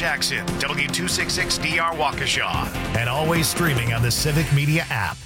Jackson, W266DR Waukesha, and always streaming on the Civic Media app.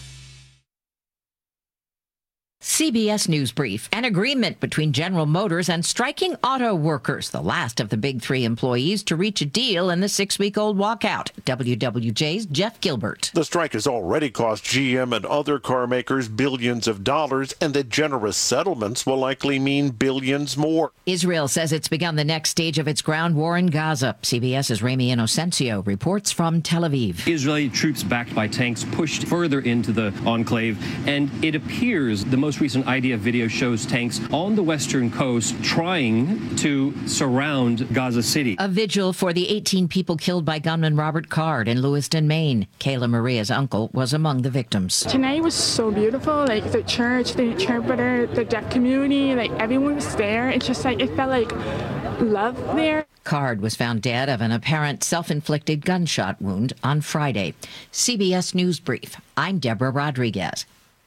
CBS News Brief. An agreement between General Motors and striking auto workers, the last of the big three employees to reach a deal in the 6-week-old walkout. WWJ's Jeff Gilbert. The strike has already cost GM and other car makers billions of dollars, and the generous settlements will likely mean billions more. Israel says it's begun the next stage of its ground war in Gaza. CBS's Rami Inocencio reports from Tel Aviv. Israeli troops backed by tanks pushed further into the enclave, and it appears the most recent IDF video shows tanks on the western coast trying to surround Gaza City. A vigil for the 18 people killed by gunman Robert Card in Lewiston, Maine. Kayla Maria's uncle was among the victims. Tonight was so beautiful. Like the church, the interpreter, the deaf community, like everyone was there. It's just like it felt like love there. Card was found dead of an apparent self-inflicted gunshot wound on Friday. CBS News Brief. I'm Deborah Rodriguez.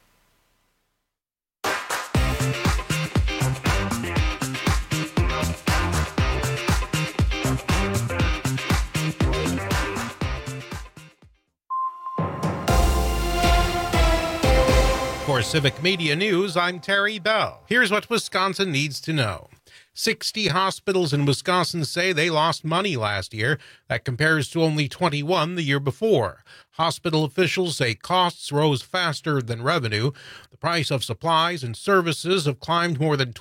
For Civic Media News, I'm Terry Bell. Here's what Wisconsin needs to know. 60 hospitals in Wisconsin say they lost money last year. That compares to only 21 the year before. Hospital officials say costs rose faster than revenue. The price of supplies and services have climbed more than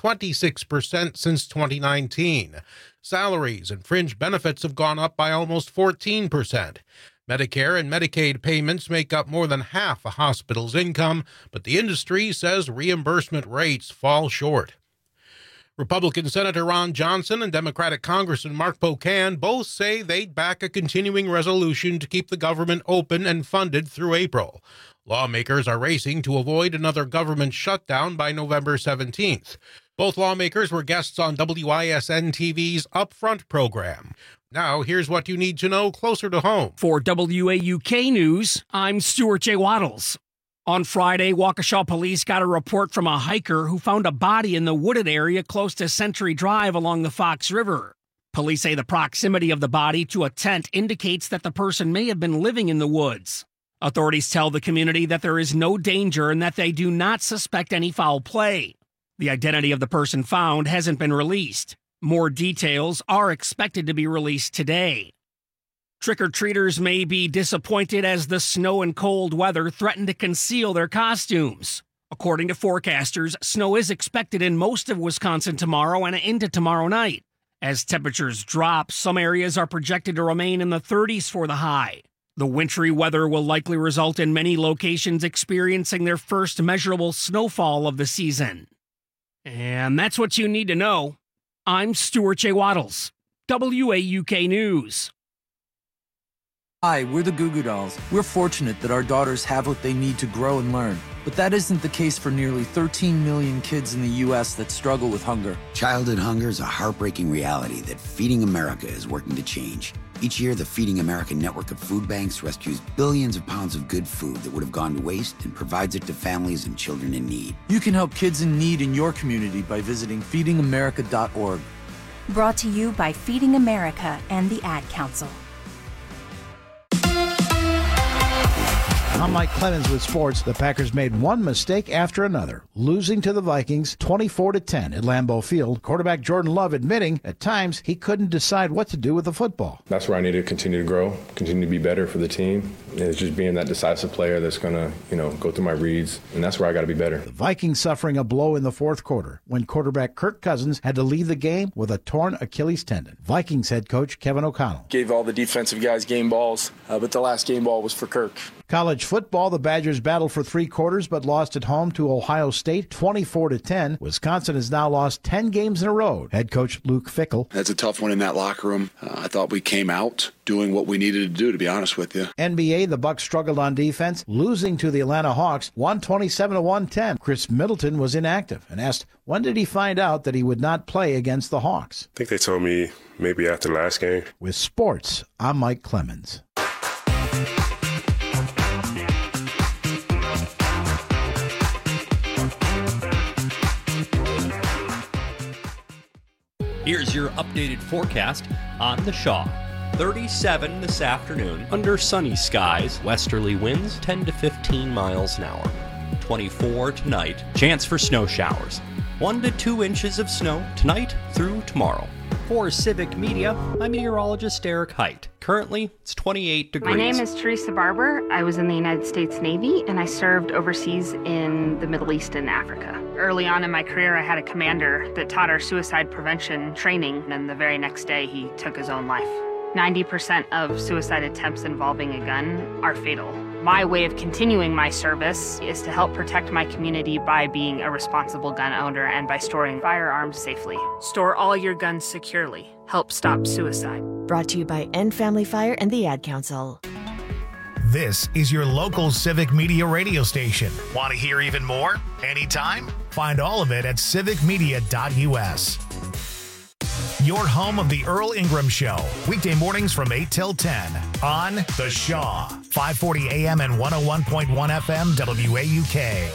26% since 2019. Salaries and fringe benefits have gone up by almost 14%. Medicare and Medicaid payments make up more than half a hospital's income, but the industry says reimbursement rates fall short. Republican Senator Ron Johnson and Democratic Congressman Mark Pocan both say they'd back a continuing resolution to keep the government open and funded through April. Lawmakers are racing to avoid another government shutdown by November 17th. Both lawmakers were guests on WISN TV's Upfront program. Now, here's what you need to know closer to home. For WAUK News, I'm Stuart J. Waddles. On Friday, Waukesha police got a report from a hiker who found a body in the wooded area close to Century Drive along the Fox River. Police say the proximity of the body to a tent indicates that the person may have been living in the woods. Authorities tell the community that there is no danger and that they do not suspect any foul play. The identity of the person found hasn't been released. More details are expected to be released today. Trick-or-treaters may be disappointed as the snow and cold weather threaten to conceal their costumes. According to forecasters, snow is expected in most of Wisconsin tomorrow and into tomorrow night. As temperatures drop, some areas are projected to remain in the 30s for the high. The wintry weather will likely result in many locations experiencing their first measurable snowfall of the season. And that's what you need to know. I'm Stuart J. Waddles, WAUK News. Hi, we're the Goo Goo Dolls. We're fortunate that our daughters have what they need to grow and learn. But that isn't the case for nearly 13 million kids in the U.S. that struggle with hunger. Childhood hunger is a heartbreaking reality that Feeding America is working to change. Each year, the Feeding America network of food banks rescues billions of pounds of good food that would have gone to waste and provides it to families and children in need. You can help kids in need in your community by visiting feedingamerica.org. Brought to you by Feeding America and the Ad Council. I'm Mike Clemens with sports. The Packers made one mistake after another, losing to the Vikings 24-10 at Lambeau Field. Quarterback Jordan Love admitting at times he couldn't decide what to do with the football. That's where I need to continue to grow, continue to be better for the team. And it's just being that decisive player that's going to, go through my reads, and that's where I got to be better. The Vikings suffering a blow in the fourth quarter when quarterback Kirk Cousins had to leave the game with a torn Achilles tendon. Vikings head coach Kevin O'Connell gave all the defensive guys game balls, but the last game ball was for Kirk. College football, the Badgers battled for 3 quarters but lost at home to Ohio State 24-10. Wisconsin has now lost 10 games in a row. Head coach Luke Fickell. That's a tough one in that locker room. I thought we came out doing what we needed to do, to be honest with you. NBA, the Bucks struggled on defense, losing to the Atlanta Hawks 127-110. Chris Middleton was inactive and asked when did he find out that he would not play against the Hawks. I think they told me maybe after the last game. With sports, I'm Mike Clemens. Here's your updated forecast on The Shaw. 37 this afternoon under sunny skies. Westerly winds 10 to 15 miles an hour. 24 tonight. Chance for snow showers. 1 to 2 inches of snow tonight through tomorrow. For Civic Media, I'm meteorologist Eric Height. Currently, it's 28 degrees. My name is Teresa Barber. I was in the United States Navy, and I served overseas in the Middle East and Africa. Early on in my career, I had a commander that taught our suicide prevention training, and the very next day, he took his own life. 90% of suicide attempts involving a gun are fatal. My way of continuing my service is to help protect my community by being a responsible gun owner and by storing firearms safely. Store all your guns securely. Help stop suicide. Brought to you by End Family Fire and the Ad Council. This is your local Civic Media radio station. Want to hear even more? Anytime? Find all of it at civicmedia.us. Your home of the Earl Ingram Show. Weekday mornings from 8 till 10 on The Shaw. 540 AM and 101.1 FM WAUK.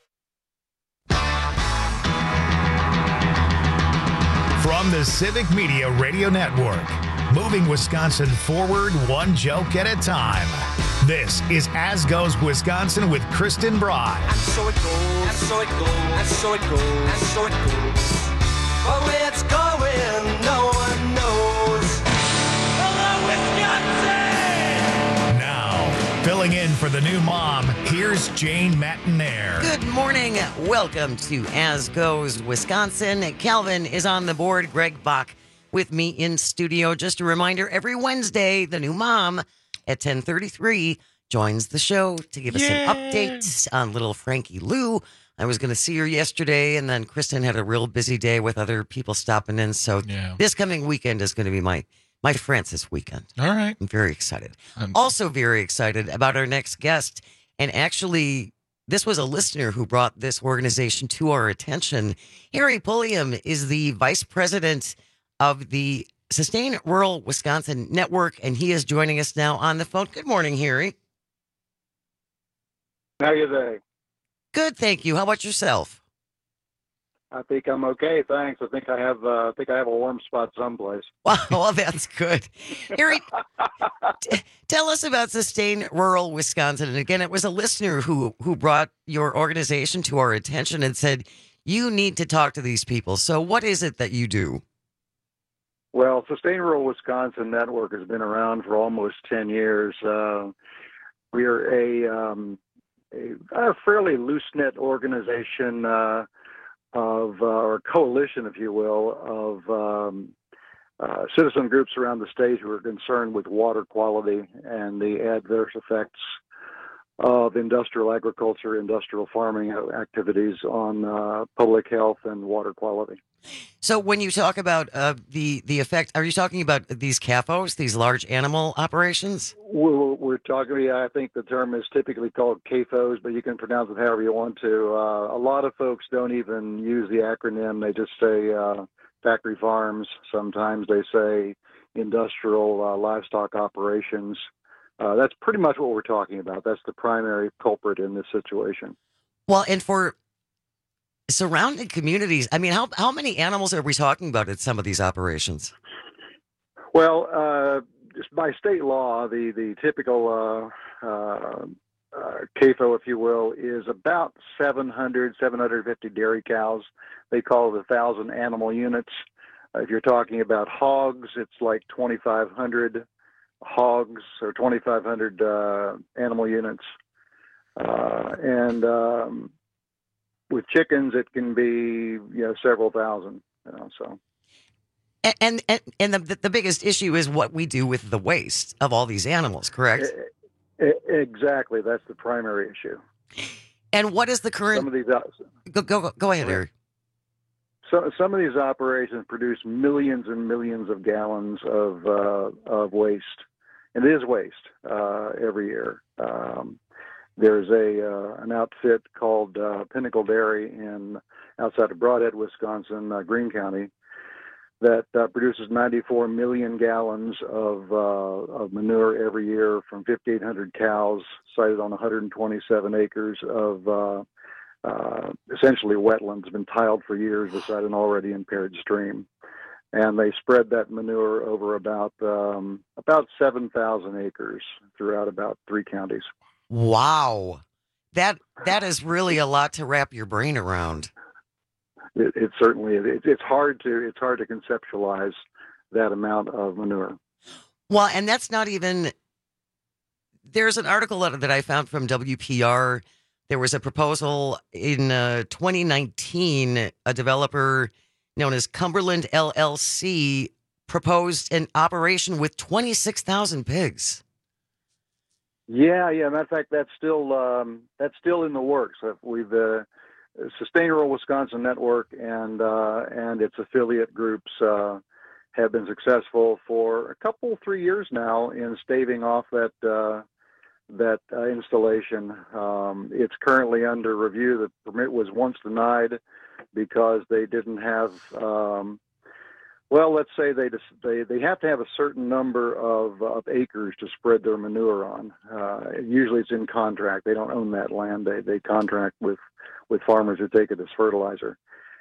From the Civic Media Radio Network, moving Wisconsin forward one joke at a time. This is As Goes Wisconsin with Kristen Bry. And so it goes, and so it goes, and so it goes, and so it goes. But where it's going, no one knows. Hello, Wisconsin! Now, filling in for the new mom, here's Jane Matinaire. Good morning. Welcome to As Goes Wisconsin. Calvin is on the board. Greg Bach with me in studio. Just a reminder, every Wednesday, the new mom at 10:33 joins the show to give us an update on little Frankie Lou. I was going to see her yesterday, and then Kristen had a real busy day with other people stopping in. So this coming weekend is going to be my Francis weekend. All right. I'm very excited. Also very excited about our next guest. And actually, this was a listener who brought this organization to our attention. Harry Pulliam is the vice president of the Sustain Rural Wisconsin Network, and he is joining us now on the phone. Good morning, Harry. How are you today? Good, thank you. How about yourself? I think I'm okay, thanks. I think I have a warm spot someplace. Wow, well, that's good. Harry, tell us about Sustain Rural Wisconsin. And again, it was a listener who brought your organization to our attention and said, you need to talk to these people. So what is it that you do? Well, Sustain Rural Wisconsin Network has been around for almost 10 years. We are a fairly loose-knit organization or coalition, if you will, of citizen groups around the state who are concerned with water quality and the adverse effects of industrial agriculture, industrial farming activities on public health and water quality. So when you talk about the effect, are you talking about these CAFOs, these large animal operations? We're talking, I think the term is typically called CAFOs, but you can pronounce it however you want to. A lot of folks don't even use the acronym. They just say factory farms. Sometimes they say industrial livestock operations. That's pretty much what we're talking about. That's the primary culprit in this situation. Well, and for surrounding communities, I mean, how many animals are we talking about at some of these operations? Well, just by state law, the typical CAFO, if you will, is about 750 dairy cows. They call it 1,000 animal units. If you're talking about hogs, it's like 2,500 hogs or 2,500 animal units. And with chickens, it can be several thousand. So. And the biggest issue is what we do with the waste of all these animals, correct? Exactly. That's the primary issue. And what is the current? Some of these, go ahead, Eric. So some of these operations produce millions and millions of gallons of waste, and it is waste every year. There's an outfit called Pinnacle Dairy outside of Broadhead, Wisconsin, Greene County, that produces 94 million gallons of manure every year from 5,800 cows sited on 127 acres of essentially wetlands, been tiled for years beside an already impaired stream. and they spread that manure over about 7,000 acres throughout about 3 counties. Wow. That is really a lot to wrap your brain around. It certainly is. It's hard to conceptualize that amount of manure. Well, and that's not even. There's an article that I found from WPR. There was a proposal in 2019. A developer known as Cumberland LLC proposed an operation with 26,000 pigs. Yeah. Matter of fact, that's still in the works. We've Sustain Rural Wisconsin Network and its affiliate groups have been successful for 3 years now in staving off that installation. It's currently under review. The permit was once denied because they didn't have. Let's say they have to have a certain number of acres to spread their manure on. Usually, it's in contract. They don't own that land. They contract with farmers who take it as fertilizer.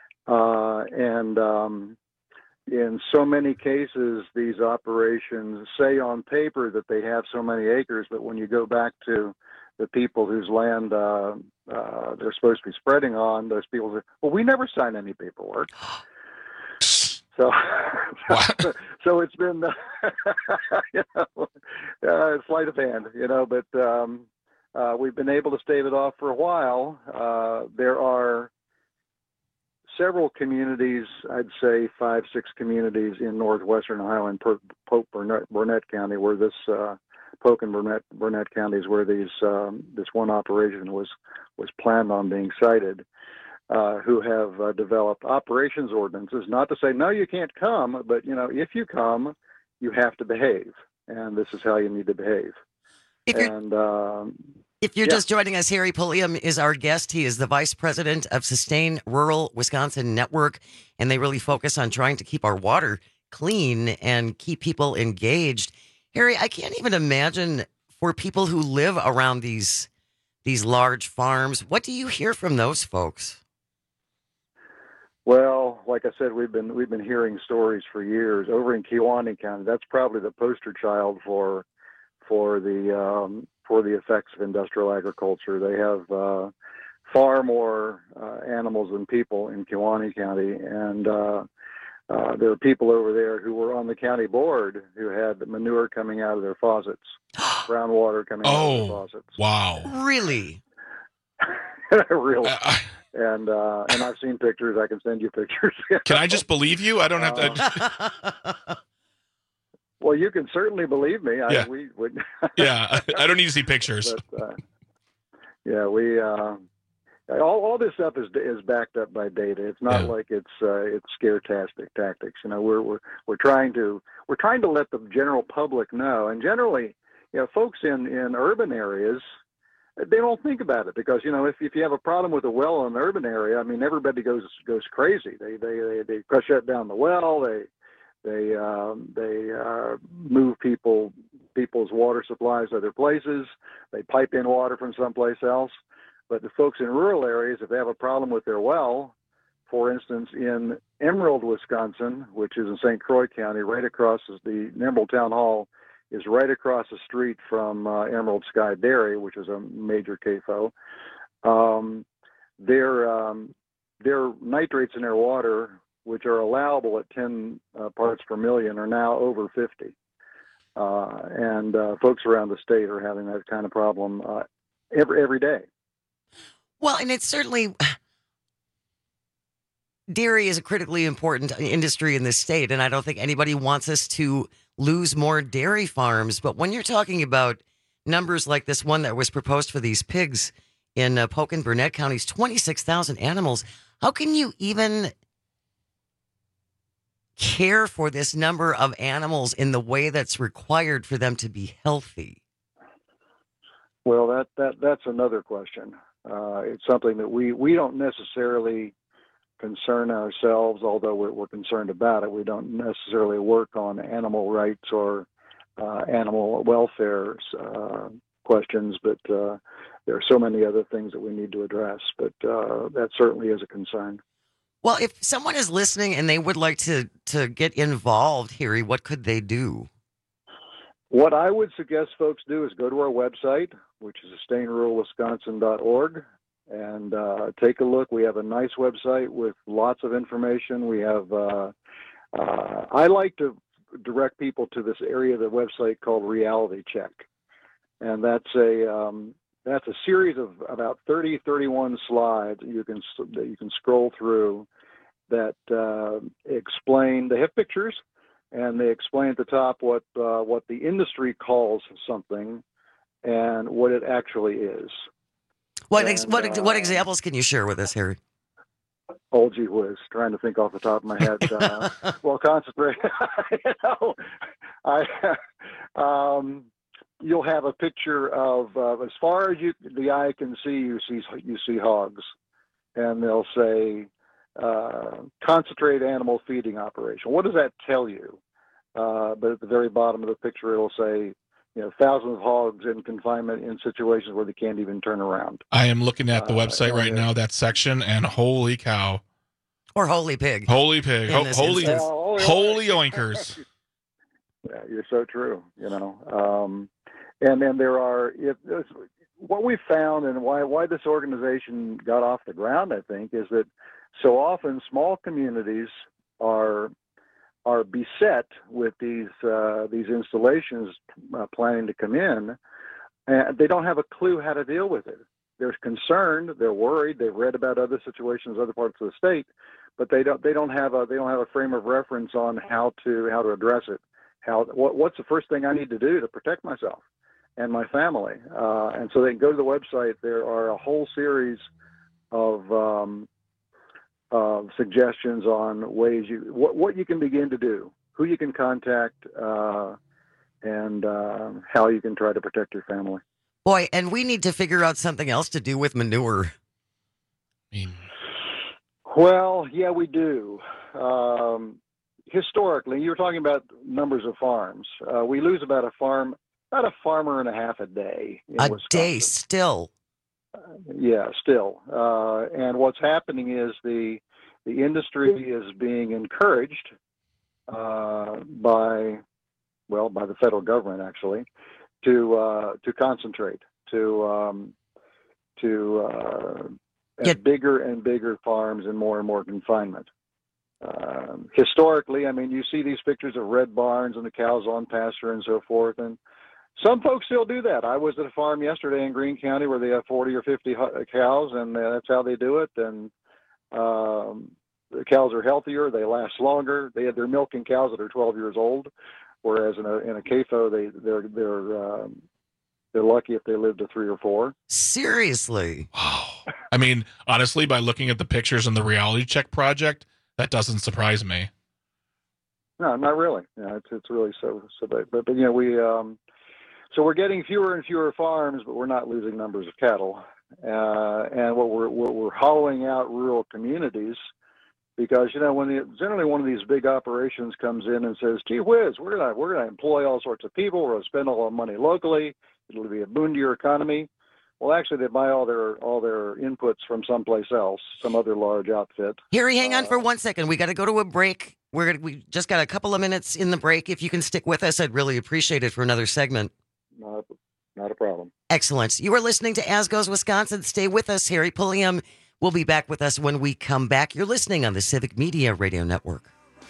In so many cases, these operations say on paper that they have so many acres, but when you go back to the people whose land they're supposed to be spreading on, those people say, "Well, we never signed any paperwork." So it's been sleight of hand, but we've been able to stave it off for a while. There are several communities, I'd say 5-6 communities in northwestern Ohio and Polk Burnett County, where this Polk and Burnett counties, where this one operation was planned on being sited, who have developed operations ordinances, not to say no, you can't come, but if you come, you have to behave, and this is how you need to behave. If you're just joining us, Harry Pulliam is our guest. He is the vice president of Sustain Rural Wisconsin Network, and they really focus on trying to keep our water clean and keep people engaged. Harry, I can't even imagine for people who live around these large farms. What do you hear from those folks? Well, like I said, we've been hearing stories for years over in Kewaunee County. That's probably the poster child for the effects of industrial agriculture. They have far more animals than people in Kewaunee County, and there are people over there who were on the county board who had manure coming out of their faucets, brown water coming out of their faucets. Wow! Really? Really. And I've seen pictures. I can send you pictures. Can I just believe you? I don't have to. Well, you can certainly believe me. Yeah. Yeah, I don't need to see pictures. But, all this stuff is backed up by data. It's not like it's scare-tastic tactics. We're trying to let the general public know, and generally, folks in urban areas, they don't think about it because if you have a problem with a well in an urban area, I mean everybody goes crazy. They shut down the well. They move people's water supplies to other places. They pipe in water from someplace else. But the folks in rural areas, if they have a problem with their well, for instance, in Emerald, Wisconsin, which is in St. Croix County, right across the Emerald Town Hall is right across the street from Emerald Sky Dairy, which is a major CAFO. Their nitrates in their water, which are allowable at 10 parts per million, are now over 50. And folks around the state are having that kind of problem every day. Well, and it's certainly, dairy is a critically important industry in this state, and I don't think anybody wants us to lose more dairy farms. But when you're talking about numbers like this one that was proposed for these pigs in Polk and Burnett counties, 26,000 animals, how can you even care for this number of animals in the way that's required for them to be healthy? Well, that's another question. It's something that we don't necessarily concern ourselves, although we're concerned about it. We don't necessarily work on animal rights or animal welfare questions, but there are so many other things that we need to address. But that certainly is a concern. Well, if someone is listening and they would like to get involved, Harry, what could they do? What I would suggest folks do is go to our website, which is sustainruralwisconsin.org, and take a look. We have a nice website with lots of information. We have, I like to direct people to this area of the website called Reality Check. And that's a series of about 31 slides that you can scroll through that explain. They have pictures, and they explain at the top what the industry calls something and what it actually is. What examples can you share with us, Harry? Oh, gee whiz, trying to think off the top of my head. Well, concentrate. You'll have a picture of as far as the eye can see, you see hogs, and they'll say concentrated animal feeding operation. What does that tell you? But at the very bottom of the picture, it'll say, thousands of hogs in confinement in situations where they can't even turn around. I am looking at the website right now, that section, and holy cow. Or holy pig. Holy pig. Holy oinkers. Yeah, you're so true, And then there are, what we found and why this organization got off the ground, I think, is that so often small communities are beset with these installations planning to come in, and they don't have a clue how to deal with it. They're concerned, they're worried, they've read about other situations, other parts of the state, but they don't have a frame of reference on how to address it. What's the first thing I need to do to protect myself and my family? And so they can go to the website. There are a whole series of suggestions on ways what you can begin to do, who you can contact, and how you can try to protect your family. Boy, and we need to figure out something else to do with manure. Well, yeah, we do. Historically, you were talking about numbers of farms. We lose about a farmer and a half a day in Wisconsin. Day, still. Yeah, still. And what's happening is the industry is being encouraged by the federal government, actually, to concentrate, to get bigger and bigger farms and more confinement. Historically, I mean, you see these pictures of red barns and the cows on pasture and so forth, and some folks still do that. I was at a farm yesterday in Greene County where they have 40 or 50 cows, and that's how they do it. And the cows are healthier, they last longer. They're milking cows that are 12 years old, whereas in a CAFO, they're lucky if they live to 3 or 4. Seriously? Wow. I mean, honestly, by looking at the pictures in the Reality Check project, that doesn't surprise me. No, not really. Yeah, it's really so big. But we so we're getting fewer and fewer farms, but we're not losing numbers of cattle. And what we're hollowing out rural communities, because generally one of these big operations comes in and says, "Gee whiz, we're gonna employ all sorts of people. We're gonna spend all our money locally. It'll be a boon to your economy." Well, actually, they buy all their inputs from someplace else, some other large outfit. Harry, hang on for 1 second. We got to go to a break. We just got a couple of minutes in the break. If you can stick with us, I'd really appreciate it for another segment. Not a problem. Excellent. You are listening to As Goes Wisconsin. Stay with us. Harry Pulliam will be back with us when we come back. You're listening on the Civic Media Radio Network.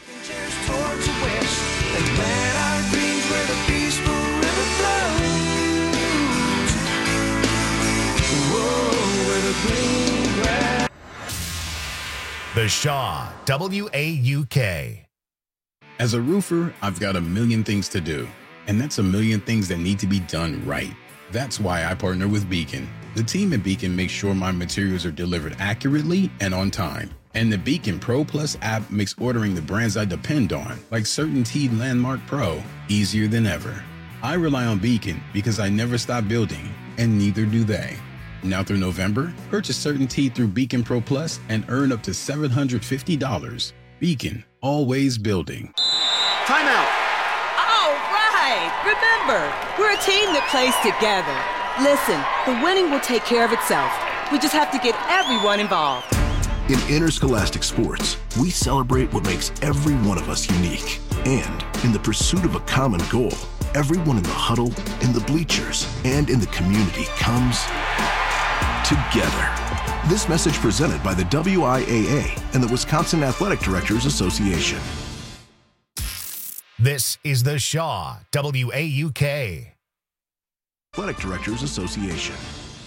The Shaw, WAUK. As a roofer, I've got a million things to do, and that's a million things that need to be done right. That's why I partner with Beacon. The team at Beacon makes sure my materials are delivered accurately and on time. And the Beacon Pro Plus app makes ordering the brands I depend on, like CertainTeed Landmark Pro, easier than ever. I rely on Beacon because I never stop building, and neither do they. Now through November, purchase CertainTeed through Beacon Pro Plus and earn up to $750. Beacon, always building. Timeout. All right. Remember, we're a team that plays together. Listen, the winning will take care of itself. We just have to get everyone involved. In interscholastic sports, we celebrate what makes every one of us unique. And in the pursuit of a common goal, everyone in the huddle, in the bleachers, and in the community comes together. This message presented by the WIAA and the Wisconsin Athletic Directors Association. This is the Shaw WAUK Athletic Directors Association.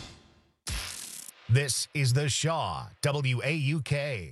This is the Shaw WAUK.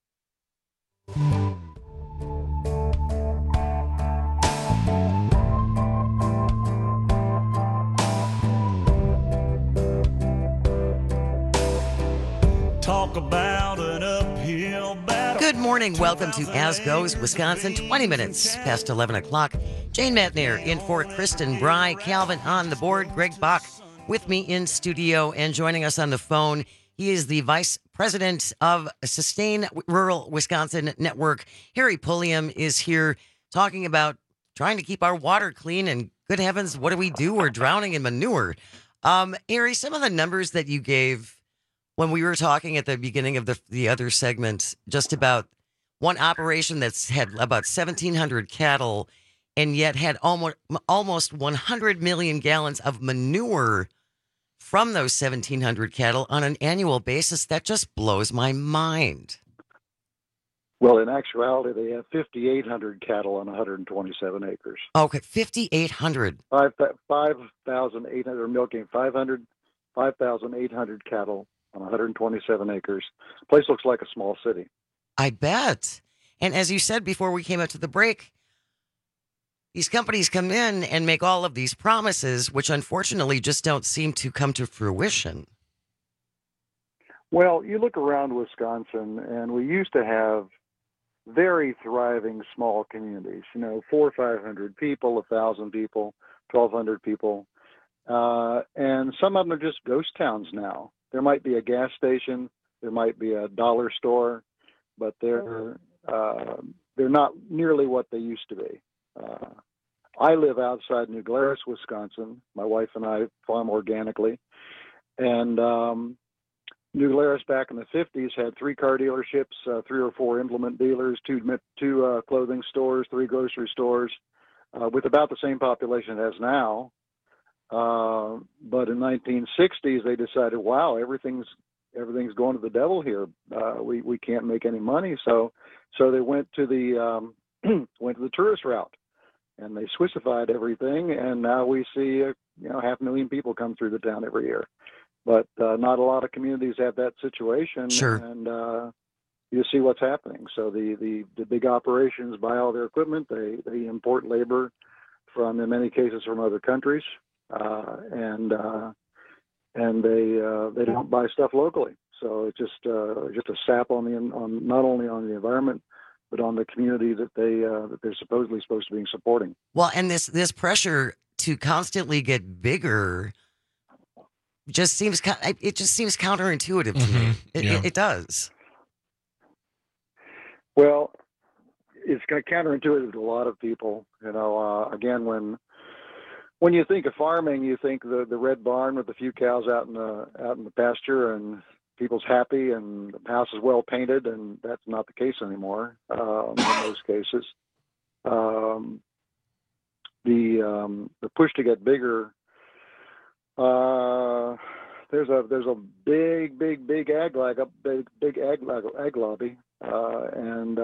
Talk about an uphill battle. Good morning. Welcome to As Goes Wisconsin. 20 minutes past 11 o'clock. Jane Metner in for Kristen Bry. Calvin on the board. Greg Bach with me in studio, and joining us on the phone, he is the Vice President of Sustain Rural Wisconsin Network. Harry Pulliam is here talking about trying to keep our water clean, and good heavens, what do we do? We're drowning in manure. Harry, some of the numbers that you gave when we were talking at the beginning of the other segment, just about one operation that's had about 1,700 cattle and yet had almost 100 million gallons of manure from those 1,700 cattle on an annual basis. That just blows my mind. Well, in actuality, they have 5,800 cattle on 127 acres. Okay, 5,800. 5,800, they're milking 5,800 cattle on 127 acres. The place looks like a small city. I bet. And as you said before we came up to the break, these companies come in and make all of these promises, which unfortunately just don't seem to come to fruition. Well, you look around Wisconsin, and we used to have very thriving small communities, 400 or 500 people, 1,000 people, 1,200 people. And some of them are just ghost towns now. There might be a gas station, there might be a dollar store, but they're not nearly what they used to be. I live outside New Glarus, Wisconsin. My wife and I farm organically. And New Glarus back in the 50s had 3 car dealerships, 3 or 4 implement dealers, 2 clothing stores, 3 grocery stores, with about the same population it has now. But in 1960s, they decided, wow, everything's going to the devil here. We can't make any money. So they went to the tourist route, and they Swissfied everything. And now we see 500,000 people come through the town every year. But not a lot of communities have that situation. Sure. And you see what's happening. So the big operations buy all their equipment. They import labor from, in many cases, from other countries. And they don't buy stuff locally, so it's just a sap on not only on the environment, but on the community that they're supposedly supposed to be supporting. Well, and this pressure to constantly get bigger just seems counterintuitive to me. It does. Well, it's counterintuitive to a lot of people. Again, when you think of farming, you think the red barn with a few cows out in the pasture, and people's happy, and the house is well painted, and that's not the case anymore in those cases. The push to get bigger. There's a big ag lobby, and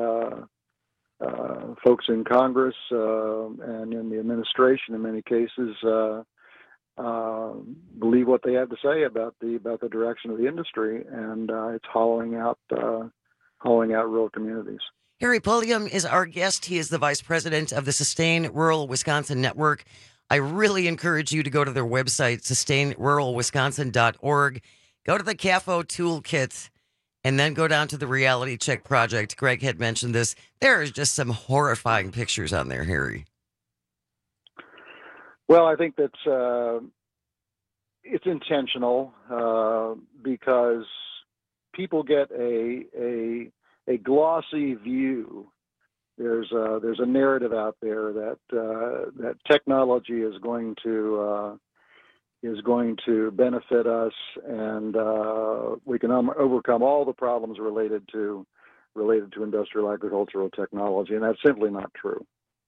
folks in Congress and in the administration, in many cases, believe what they have to say about the direction of the industry, and it's hollowing out rural communities. Harry Pulliam is our guest. He is the Vice President of the Sustain Rural Wisconsin Network. I really encourage you to go to their website, sustainruralwisconsin.org. Go to the CAFO Toolkit, and then go down to the Reality Check Project. Greg had mentioned this. There is just some horrifying pictures on there, Harry. Well, I think that's it's intentional because people get a glossy view. There's a narrative out there that technology is going to is going to benefit us, and we can overcome all the problems related to industrial agricultural technology, and that's simply not true.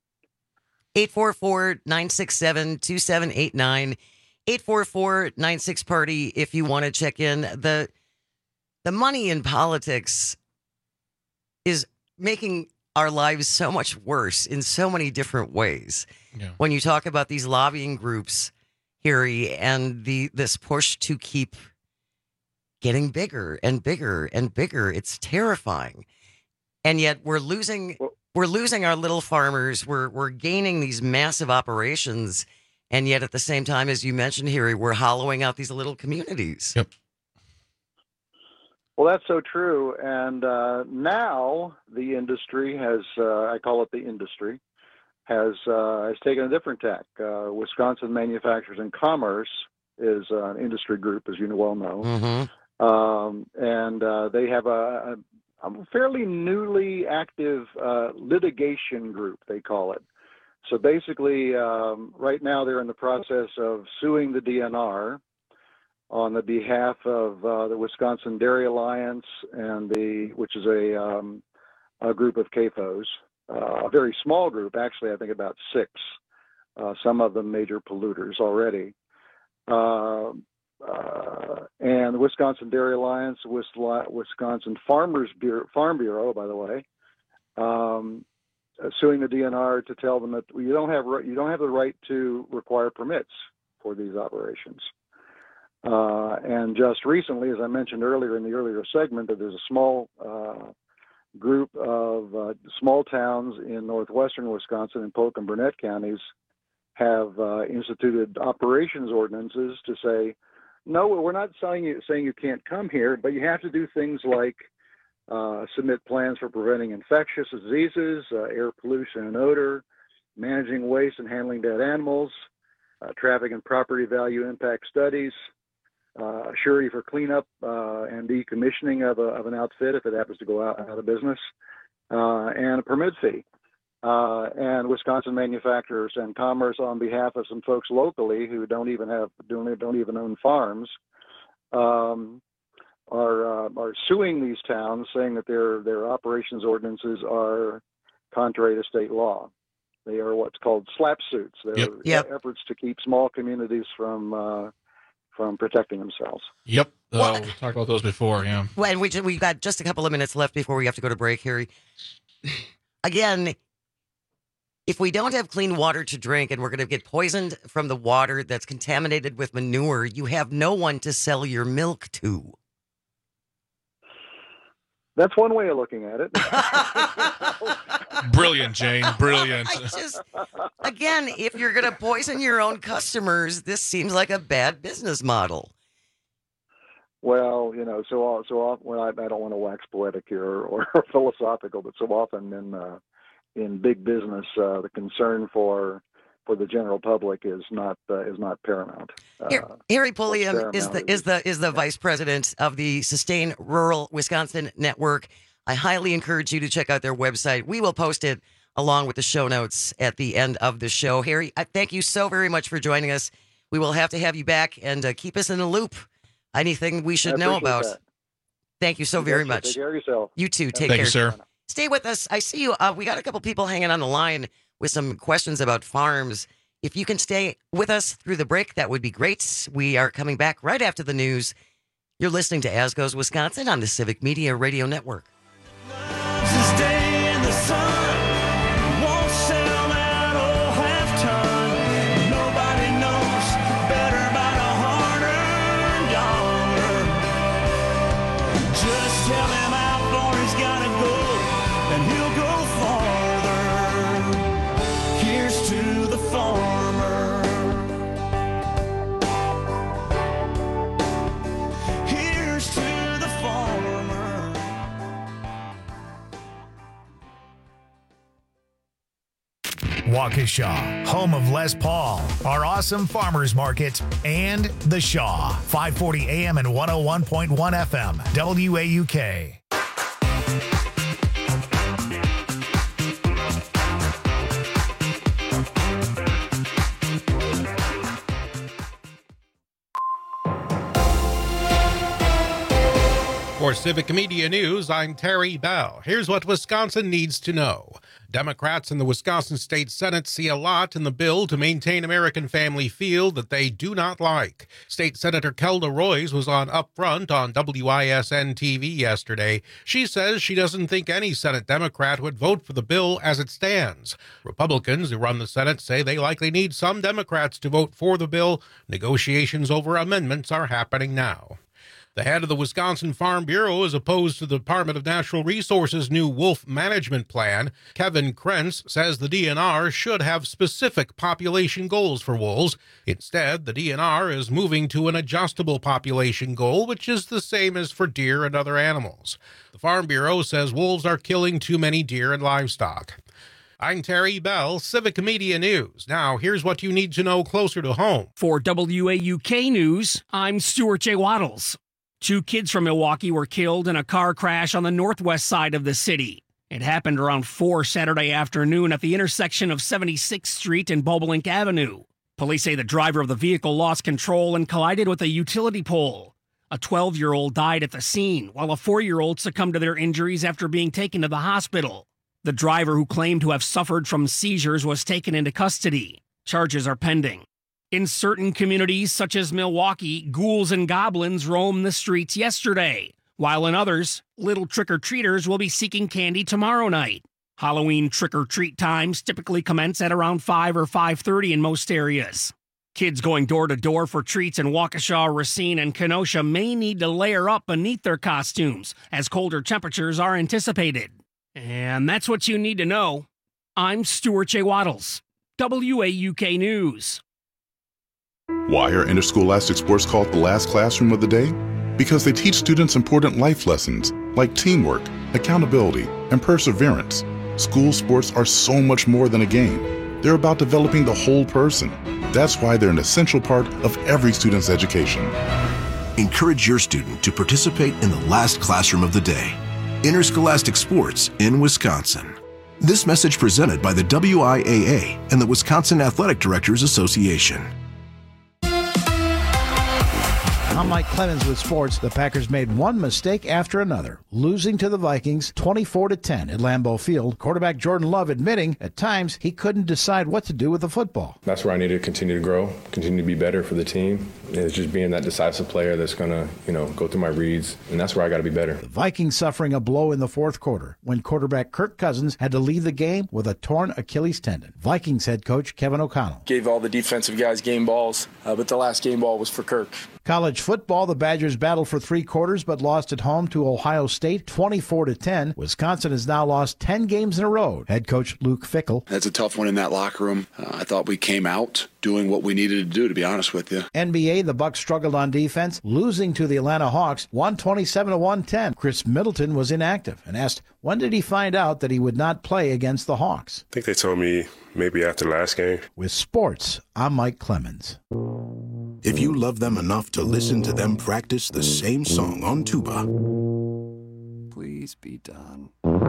844-967-2789, 844-96-PARTY if you want to check in. The money in politics is making our lives so much worse in so many different ways. Yeah. When you talk about these lobbying groups, Harry, and this push to keep getting bigger and bigger and bigger, it's terrifying. And yet we're losing our little farmers. We're gaining these massive operations, and yet at the same time, as you mentioned, Harry, we're hollowing out these little communities. Yep. Well, that's so true. And now the industry has, I call it the industry, has taken a different tack. Wisconsin Manufacturers and Commerce is an industry group, as you well know. And they have a fairly newly active litigation group, they call it. So basically, right now they're in the process of suing the DNR on the behalf of the Wisconsin Dairy Alliance, which is a group of CAFOs, a very small group, actually, I think about 6, some of them major polluters already. And the Wisconsin Dairy Alliance, Wisconsin Farm Bureau, by the way, suing the DNR to tell them that you don't have the right to require permits for these operations. And just recently, as I mentioned earlier in the earlier segment, that there's a small group of small towns in northwestern Wisconsin, in Polk and Burnett counties, have instituted operations ordinances to say, no, we're not saying you can't come here, but you have to do things like submit plans for preventing infectious diseases, air pollution and odor, managing waste and handling dead animals, traffic and property value impact studies, surety for cleanup and decommissioning of an outfit if it happens to go out of business, and a permit fee. And Wisconsin Manufacturers and Commerce, on behalf of some folks locally who don't even own farms, are suing these towns, saying that their operations ordinances are contrary to state law. They are what's called SLAPP suits. They're efforts to keep small communities from protecting themselves. Yep. We talked about those before, yeah. Well, and we've got just a couple of minutes left before we have to go to break, Harry. Again, if we don't have clean water to drink and we're going to get poisoned from the water that's contaminated with manure, you have no one to sell your milk to. That's one way of looking at it. Brilliant, Jane. Brilliant. Again, if you're going to poison your own customers, this seems like a bad business model. Well, so often, I don't want to wax poetic here or philosophical, but so often in big business, the concern for the general public is not paramount. Harry Pulliam is the vice president of the Sustain Rural Wisconsin Network. I highly encourage you to check out their website. We will post it along with the show notes at the end of the show. Harry, I thank you so very much for joining us. We will have to have you back and keep us in the loop. Anything we should know about. That. Thank you so very much. Take care of yourself. You too. Take care. Thank you, sir. Stay with us. I see you. We got a couple people hanging on the line with some questions about farms. If you can stay with us through the break, that would be great. We are coming back right after the news. You're listening to As Goes Wisconsin on the Civic Media Radio Network. Waukesha, home of Les Paul, our awesome farmers market, and The Shaw, 540 AM and 101.1 FM, WAUK. For Civic Media News, I'm Terry Bell. Here's what Wisconsin needs to know. Democrats in the Wisconsin State Senate see a lot in the bill to maintain American Family Field that they do not like. State Senator Kelda Roys was on Upfront on WISN TV yesterday. She says she doesn't think any Senate Democrat would vote for the bill as it stands. Republicans who run the Senate say they likely need some Democrats to vote for the bill. Negotiations over amendments are happening now. The head of the Wisconsin Farm Bureau is opposed to the Department of Natural Resources' new wolf management plan. Kevin Krentz says the DNR should have specific population goals for wolves. Instead, the DNR is moving to an adjustable population goal, which is the same as for deer and other animals. The Farm Bureau says wolves are killing too many deer and livestock. I'm Terry Bell, Civic Media News. Now, here's what you need to know closer to home. For WAUK News, I'm Stuart J. Waddles. 2 kids from Milwaukee were killed in a car crash on the northwest side of the city. It happened around 4 Saturday afternoon at the intersection of 76th Street and Bobolink Avenue. Police say the driver of the vehicle lost control and collided with a utility pole. A 12-year-old died at the scene, while a 4-year-old succumbed to their injuries after being taken to the hospital. The driver, who claimed to have suffered from seizures, was taken into custody. Charges are pending. In certain communities, such as Milwaukee, ghouls and goblins roamed the streets yesterday, while in others, little trick-or-treaters will be seeking candy tomorrow night. Halloween trick-or-treat times typically commence at around 5 or 5:30 in most areas. Kids going door-to-door for treats in Waukesha, Racine, and Kenosha may need to layer up beneath their costumes, as colder temperatures are anticipated. And that's what you need to know. I'm Stuart J. Waddles, WAUK News. Why are interscholastic sports called the last classroom of the day? Because they teach students important life lessons like teamwork, accountability, and perseverance. School sports are so much more than a game. They're about developing the whole person. That's why they're an essential part of every student's education. Encourage your student to participate in the last classroom of the day. Interscholastic sports in Wisconsin. This message presented by the WIAA and the Wisconsin Athletic Directors Association. I'm Mike Clemens with sports. The Packers made one mistake after another, losing to the Vikings 24-10 at Lambeau Field. Quarterback Jordan Love admitting at times he couldn't decide what to do with the football. That's where I need to continue to grow, continue to be better for the team. It's just being that decisive player that's going to, go through my reads, and that's where I got to be better. The Vikings suffering a blow in the fourth quarter when quarterback Kirk Cousins had to leave the game with a torn Achilles tendon. Vikings head coach Kevin O'Connell. Gave all the defensive guys game balls, but the last game ball was for Kirk. College football, the Badgers battled for 3 quarters but lost at home to Ohio State 24-10. Wisconsin has now lost 10 games in a row. Head coach Luke Fickell. That's a tough one in that locker room. I thought we came out doing what we needed to do, to be honest with you. NBA, the Bucks struggled on defense, losing to the Atlanta Hawks 127-110. Chris Middleton was inactive and asked when did he find out that he would not play against the Hawks. I think they told me maybe after last game. With sports, I'm Mike Clemens. If you love them enough to listen to them practice the same song on tuba, please be done.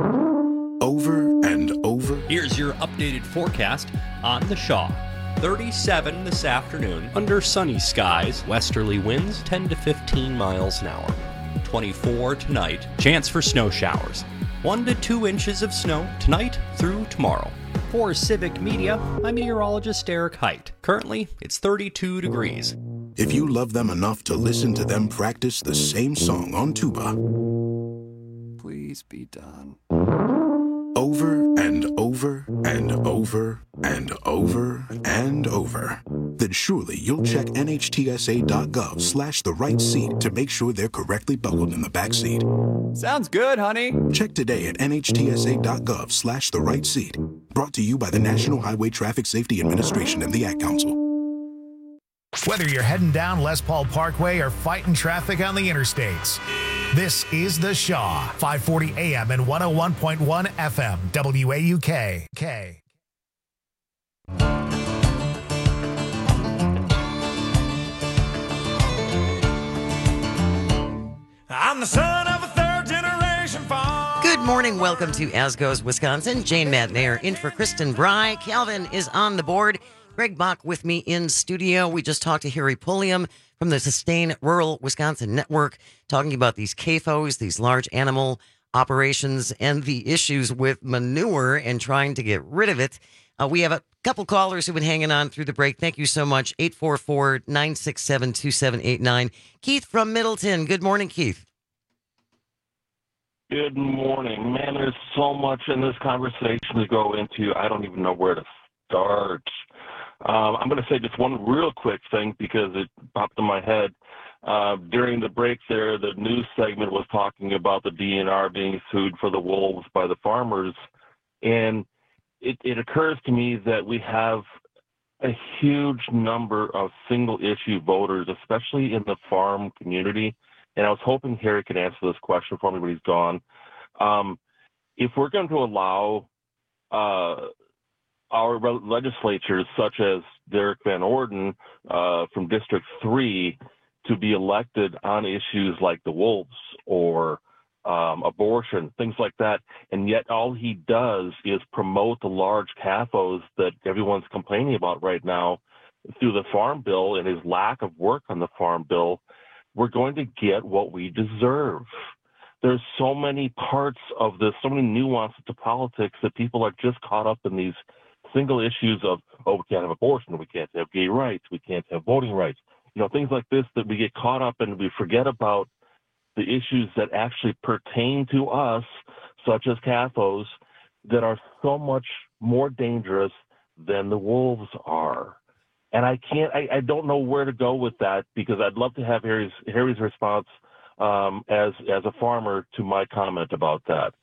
Over and over. Here's your updated forecast on the Shaw. 37 this afternoon, under sunny skies, westerly winds 10 to 15 miles an hour. 24 tonight, chance for snow showers. 1 to 2 inches of snow tonight through tomorrow. For Civic Media, I'm meteorologist Eric Height. Currently, it's 32 degrees. If you love them enough to listen to them practice the same song on tuba, please be done. Over and over and over and over and over, then surely you'll check NHTSA.gov/the right seat to make sure they're correctly buckled in the back seat. Sounds good, honey. Check today at NHTSA.gov/the right seat. Brought to you by the National Highway Traffic Safety Administration and the Ad Council. Whether you're heading down Les Paul Parkway or fighting traffic on the interstates, this is The Shaw, 540 AM and 101.1 FM, WAUK. I'm the son of a third-generation farm. Good morning. Welcome to As Goes Wisconsin. Jane Madnair in for Kristen Bry. Calvin is on the board. Greg Bach with me in studio. We just talked to Harry Pulliam from the Sustain Rural Wisconsin Network, talking about these CAFOs, these large animal operations, and the issues with manure and trying to get rid of it. We have a couple callers who've been hanging on through the break. Thank you so much. 844-967-2789. Keith from Middleton. Good morning, Keith. Good morning. Man, there's so much in this conversation to go into. I don't even know where to start. I'm going to say just one real quick thing because it popped in my head. During the break there, the news segment was talking about the DNR being sued for the wolves by the farmers. And it occurs to me that we have a huge number of single-issue voters, especially in the farm community. And I was hoping Harry could answer this question for me, but he's gone. If we're going to allow our legislatures, such as Derek Van Orden from District 3, to be elected on issues like the wolves or abortion, things like that, and yet all he does is promote the large CAFOs that everyone's complaining about right now through the Farm Bill and his lack of work on the Farm Bill, we're going to get what we deserve. There's so many parts of this, so many nuances to politics that people are just caught up in these single issues of, oh, we can't have abortion, we can't have gay rights, we can't have voting rights, things like this that we get caught up in and we forget about the issues that actually pertain to us, such as CAFOs, that are so much more dangerous than the wolves are. And I don't know where to go with that because I'd love to have Harry's response as a farmer to my comment about that.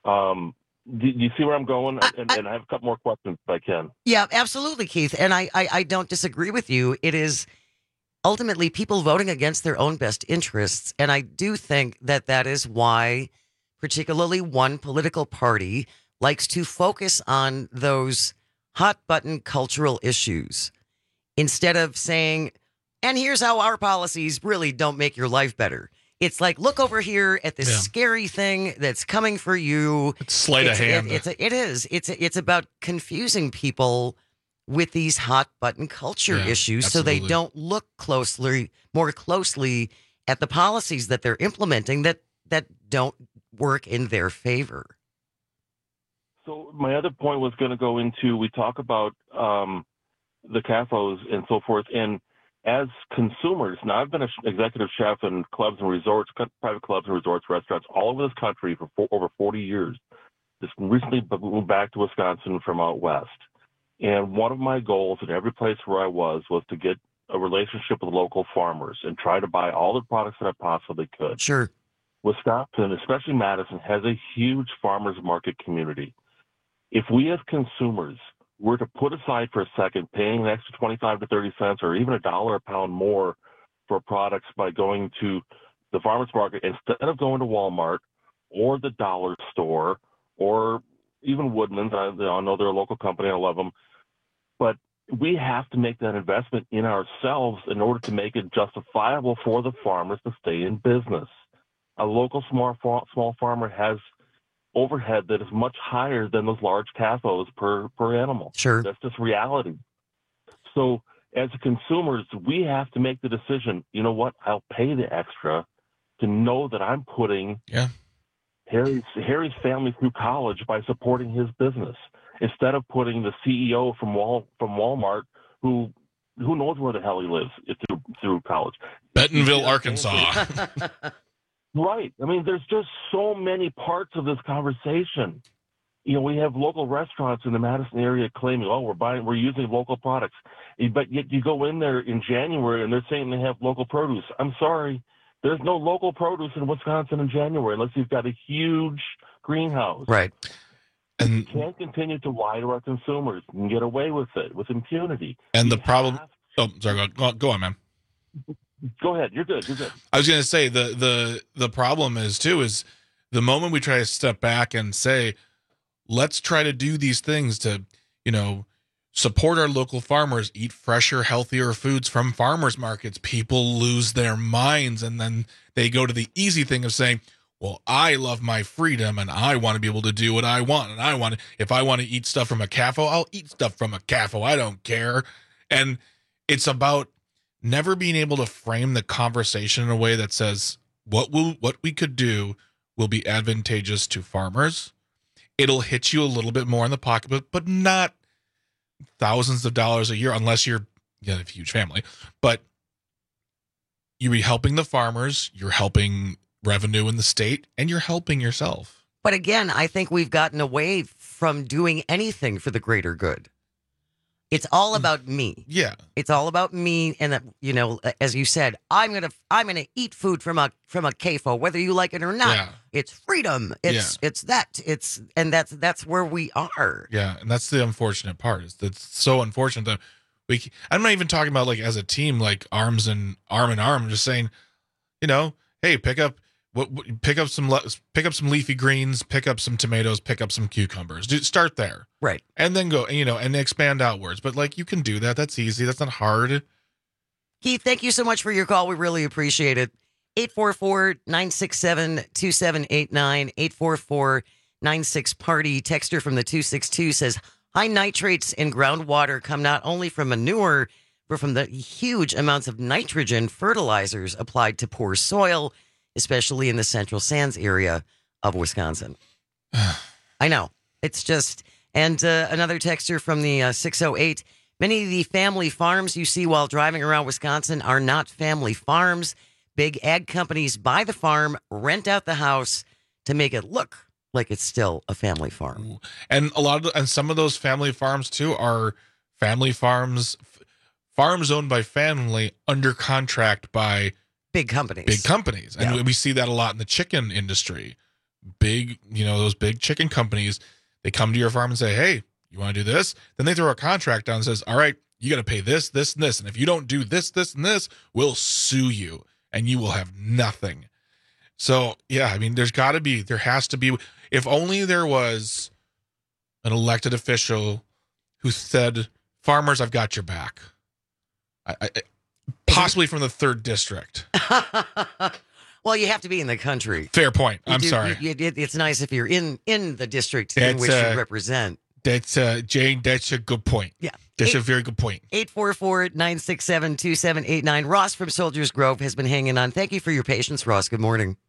Do you see where I'm going? And I have a couple more questions if I can. Yeah, absolutely, Keith. And I don't disagree with you. It is ultimately people voting against their own best interests. And I do think that is why particularly one political party likes to focus on those hot button cultural issues instead of saying, and here's how our policies really don't make your life better. It's like, look over here at this scary thing that's coming for you. It's sleight of hand. It's about confusing people with these hot button culture issues absolutely. So they don't look more closely at the policies that they're implementing that don't work in their favor. So my other point was going to go into, we talk about the CAFOs and so forth, and as consumers, now I've been an executive chef in clubs and resorts, private clubs and resorts, restaurants all over this country for over 40 years. Just recently moved back to Wisconsin from out west. And one of my goals in every place where I was to get a relationship with local farmers and try to buy all the products that I possibly could. Sure. Wisconsin, especially Madison, has a huge farmers market community. If we as consumers were to put aside for a second paying an extra 25 to 30 cents or even $1 a pound more for products by going to the farmers market instead of going to Walmart or the dollar store or even Woodman's, I know they're a local company, I love them, but we have to make that investment in ourselves in order to make it justifiable for the farmers to stay in business. A local small farmer has overhead that is much higher than those large CAFOs per animal. Sure. That's just reality. So as consumers, we have to make the decision, you know what, I'll pay the extra to know that I'm putting Harry's family through college by supporting his business instead of putting the CEO from Walmart who knows where the hell he lives through college. Bentonville, Arkansas. Right. I mean, there's just so many parts of this conversation. We have local restaurants in the Madison area claiming, we're using local products. But yet you go in there in January and they're saying they have local produce. I'm sorry. There's no local produce in Wisconsin in January unless you've got a huge greenhouse. Right. And you can't continue to lie to our consumers and get away with it with impunity. And the problem. Oh, sorry. Go on, man. Go ahead. You're good. I was going to say the problem is the moment we try to step back and say, let's try to do these things to, support our local farmers, eat fresher, healthier foods from farmers markets, people lose their minds. And then they go to the easy thing of saying, well, I love my freedom and I want to be able to do what I want. And if I want to eat stuff from a CAFO, I'll eat stuff from a CAFO. I don't care. And it's about never being able to frame the conversation in a way that says what we could do will be advantageous to farmers. It'll hit you a little bit more in the pocketbook, but not thousands of dollars a year unless you have a huge family. But you'll be helping the farmers, you're helping revenue in the state, and you're helping yourself. But again, I think we've gotten away from doing anything for the greater good. It's all about me. Yeah. It's all about me. And as you said, I'm gonna eat food from a CAFO, whether you like it or not. Yeah. It's freedom. That's where we are. Yeah, and that's the unfortunate part. It's so unfortunate that I'm not even talking about like as a team, like arm in arm. I'm just saying, hey, pick up some leafy greens, pick up some tomatoes, pick up some cucumbers. Start there, right, and then go, and expand outwards. But like you can do that. That's easy. That's not hard. Keith, thank you so much for your call. We really appreciate it. 844-967-2789, 844-96-PARTY. Texter from the 262 says, high nitrates in groundwater come not only from manure, but from the huge amounts of nitrogen fertilizers applied to poor soil, especially in the Central Sands area of Wisconsin. I know. It's just, and another texter from the 608, many of the family farms you see while driving around Wisconsin are not family farms. Big ag companies buy the farm, rent out the house to make it look like it's still a family farm. And some of those family farms too are family farms owned by family under contract by big companies. And we see that a lot in the chicken industry. Those big chicken companies, they come to your farm and say, hey, you want to do this? Then they throw a contract down and says, all right, you got to pay this, this, and this. And if you don't do this, this, and this, we'll sue you and you will have nothing. So, yeah, I mean, there has to be, if only there was an elected official who said, farmers, I've got your back. Possibly from the 3rd district. Well, you have to be in the country. Fair point. I'm sorry. It's nice if you're in the district in which you represent. Jane, that's a good point. Yeah. That's a very good point. 844-967-2789. Ross from Soldiers Grove has been hanging on. Thank you for your patience, Ross. Good morning.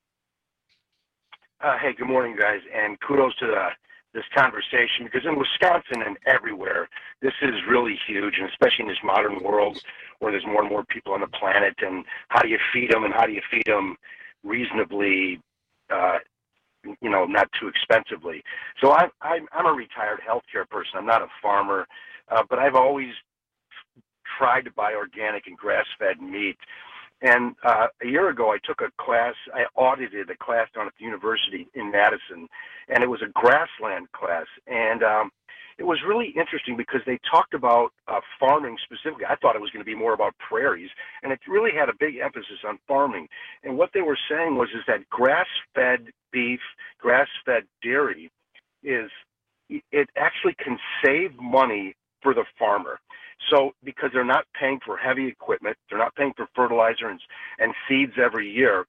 Hey, good morning, guys, and kudos to this conversation, because in Wisconsin and everywhere, this is really huge, and especially in this modern world where there's more and more people on the planet, and how do you feed them, and how do you feed them reasonably, not too expensively. So I'm a retired healthcare person. I'm not a farmer, but I've always tried to buy organic and grass-fed meat. And a year ago, I took a class. I audited a class down at the university in Madison, and it was a grassland class. And it was really interesting because they talked about farming specifically. I thought it was going to be more about prairies, and it really had a big emphasis on farming. And what they were saying is that grass-fed beef, grass-fed dairy, it actually can save money for the farmer. So because they're not paying for heavy equipment, they're not paying for fertilizer and seeds every year,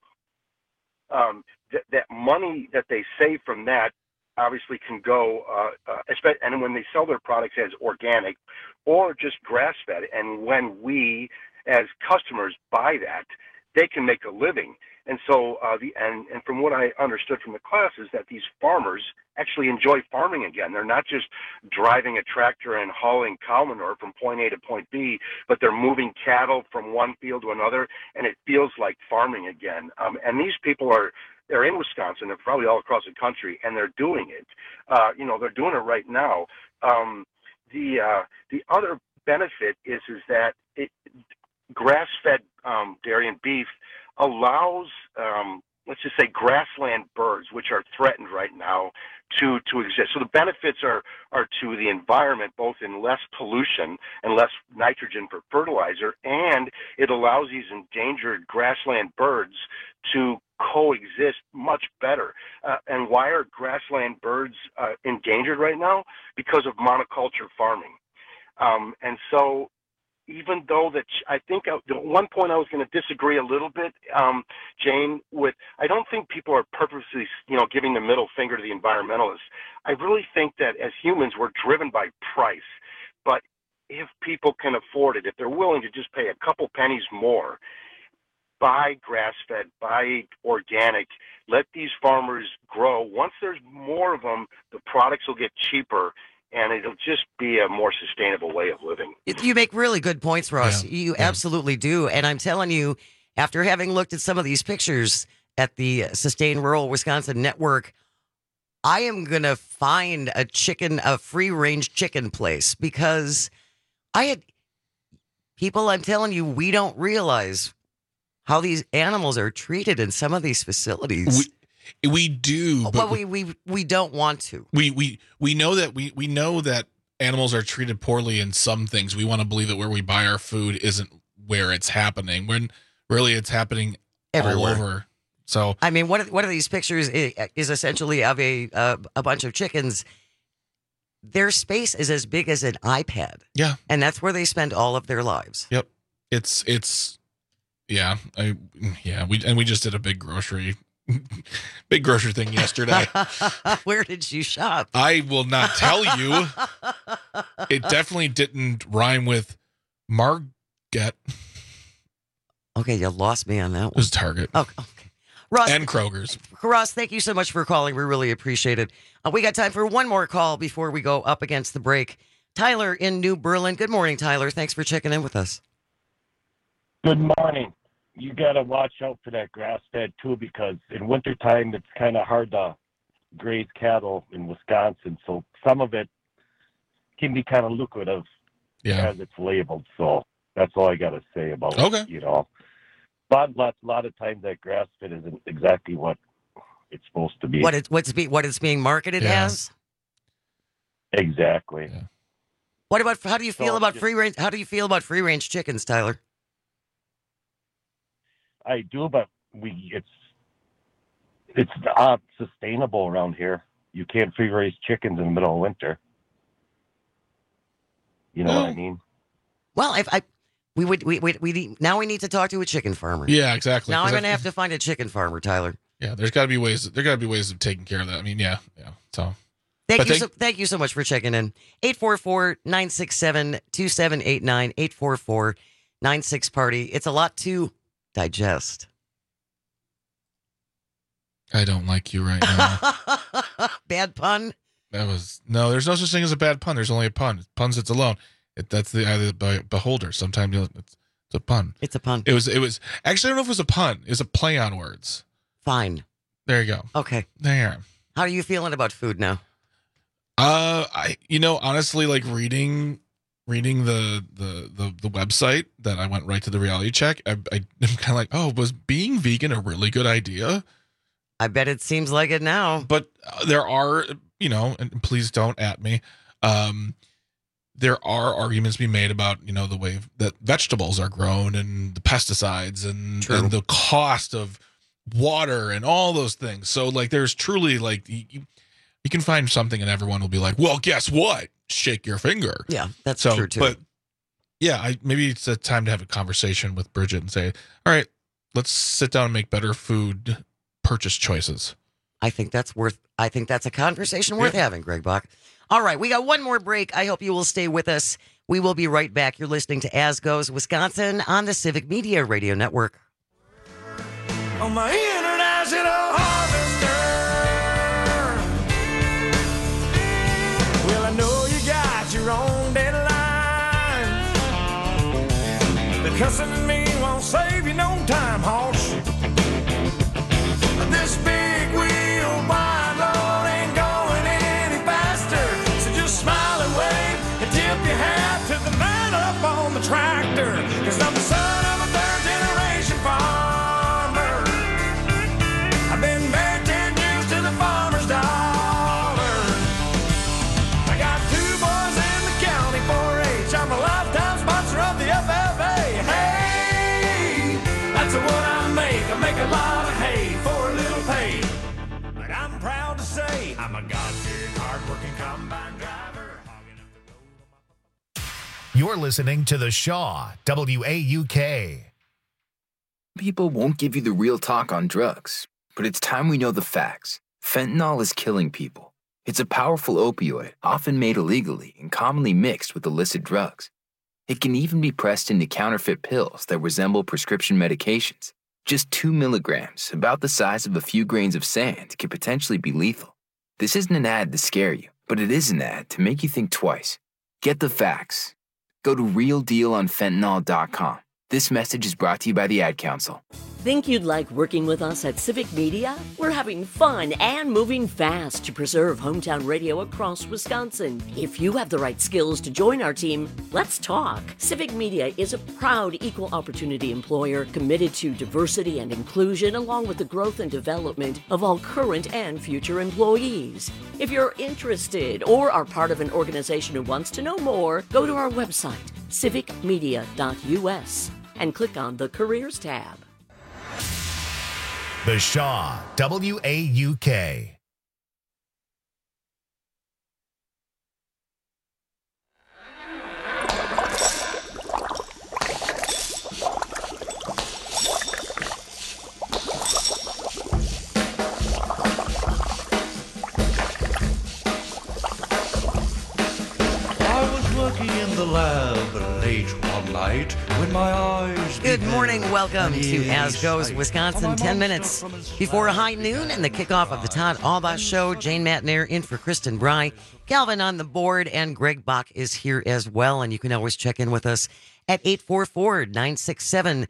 that money that they save from that obviously can go, and when they sell their products as organic or just grass-fed, and when we as customers buy that, they can make a living. And so, and from what I understood from the class is that these farmers actually enjoy farming again. They're not just driving a tractor and hauling cow manure from point A to point B, but they're moving cattle from one field to another, and it feels like farming again. And these people they're in Wisconsin, they're probably all across the country, and they're doing it. They're doing it right now. The other benefit is that grass-fed dairy and beef allows, let's just say, grassland birds, which are threatened right now, to exist. So the benefits are to the environment, both in less pollution and less nitrogen for fertilizer, and it allows these endangered grassland birds to coexist much better. And why are grassland birds endangered right now? Because of monoculture farming. And so even though I think at one point I was going to disagree a little bit, Jane, I don't think people are purposely, giving the middle finger to the environmentalists. I really think that as humans, we're driven by price. But if people can afford it, if they're willing to just pay a couple pennies more, buy grass-fed, buy organic, let these farmers grow. Once there's more of them, the products will get cheaper, and it'll just be a more sustainable way of living. You make really good points, Ross. Yeah. You absolutely do. And I'm telling you, after having looked at some of these pictures at the Sustain Rural Wisconsin Network, I am going to find a free-range chicken place, because I'm telling you, we don't realize how these animals are treated in some of these facilities. We do, but we don't want to. We know that we know that animals are treated poorly in some things. We want to believe that where we buy our food isn't where it's happening, when really it's happening everywhere. All over. So I mean, one of these pictures is essentially of a bunch of chickens. Their space is as big as an iPad. Yeah, and that's where they spend all of their lives. Yep, it's yeah, we just did a big grocery thing yesterday. Where did you shop? I will not tell you. It definitely didn't rhyme with Marget. Okay, you lost me on that one. It was Target. Okay. Ross, and Kroger's. Ross, thank you so much for calling. We really appreciate it. We got time for one more call before we go up against the break. Tyler in New Berlin. Good morning, Tyler. Thanks for checking in with us. Good morning. You got to watch out for that grass-fed, too, because in wintertime, it's kind of hard to graze cattle in Wisconsin. So some of it can be kind of lucrative as it's labeled. So that's all I got to say about it, But a lot of times that grass-fed isn't exactly what it's supposed to be. What it's being marketed as? Exactly. Yeah. How do you feel about free range? How do you feel about free range chickens, Tyler? I do, but it's not sustainable around here. You can't free raise chickens in the middle of winter. You know what I mean? Well, now we need to talk to a chicken farmer. Yeah, exactly. Now I'm going to have to find a chicken farmer, Tyler. Yeah, there's got to be ways. There got to be ways of taking care of that. I mean, yeah. So thank you so much for checking in. 844-967-2789. 844-96-party. It's a lot to digest. I don't like you right now. Bad pun? There's no such thing as a bad pun. There's only a pun. Pun sits alone. That's the eye of the beholder. Sometimes it's a pun. It's a pun. It was actually, I don't know if it was a pun. It was a play on words. Fine. There you go. Okay. There. How are you feeling about food now? Honestly, like reading the website that I went right to the reality check, I'm kind of like, was being vegan a really good idea? I bet it seems like it now. But there are, and please don't at me, there are arguments to be made about, the way that vegetables are grown and the pesticides and the cost of water and all those things. So like, there's truly like, you can find something and everyone will be like, well, guess what? Shake your finger. Yeah, that's true too. But yeah, maybe it's a time to have a conversation with Bridget and say, all right, let's sit down and make better food purchase choices. I think that's a conversation worth having, Greg Bach. All right, we got one more break. I hope you will stay with us. We will be right back. You're listening to As Goes Wisconsin on the Civic Media Radio Network. On my international harvester. Well, I know you got your own deadline. The cussing and me won't save you no time, hoss. This big wheel wide load ain't going any faster. So just smile and wave and tip your hat to the man up on the tractor. 'Cause I'm the son of a third-generation farmer. I've been married 10 years to the farmer's daughter. I got 2 boys in the county 4-H. I'm a lifetime sponsor of the FFA. Hey, that's what I make. I make a lot of hay for a little pay. You're listening to The Shaw, WAUK. People won't give you the real talk on drugs, but it's time we know the facts. Fentanyl is killing people. It's a powerful opioid, often made illegally and commonly mixed with illicit drugs. It can even be pressed into counterfeit pills that resemble prescription medications. Just 2 milligrams, about the size of a few grains of sand, can potentially be lethal. This isn't an ad to scare you, but it is an ad to make you think twice. Get the facts. Go to realdealonfentanyl.com. This message is brought to you by the Ad Council. Think you'd like working with us at Civic Media? We're having fun and moving fast to preserve hometown radio across Wisconsin. If you have the right skills to join our team, let's talk. Civic Media is a proud equal opportunity employer committed to diversity and inclusion, along with the growth and development of all current and future employees. If you're interested or are part of an organization who wants to know more, go to our website, civicmedia.us, and click on the Careers tab. The Shaw, WAUK. I was working in the lab late one night when my eyes Good morning. Welcome to As Goes Wisconsin. 10 minutes before high noon and the kickoff of the Todd Albaugh Show. Jane Matnair in for Kristen Bry. Calvin on the board, and Greg Bach is here as well. And you can always check in with us at 844-967-2789,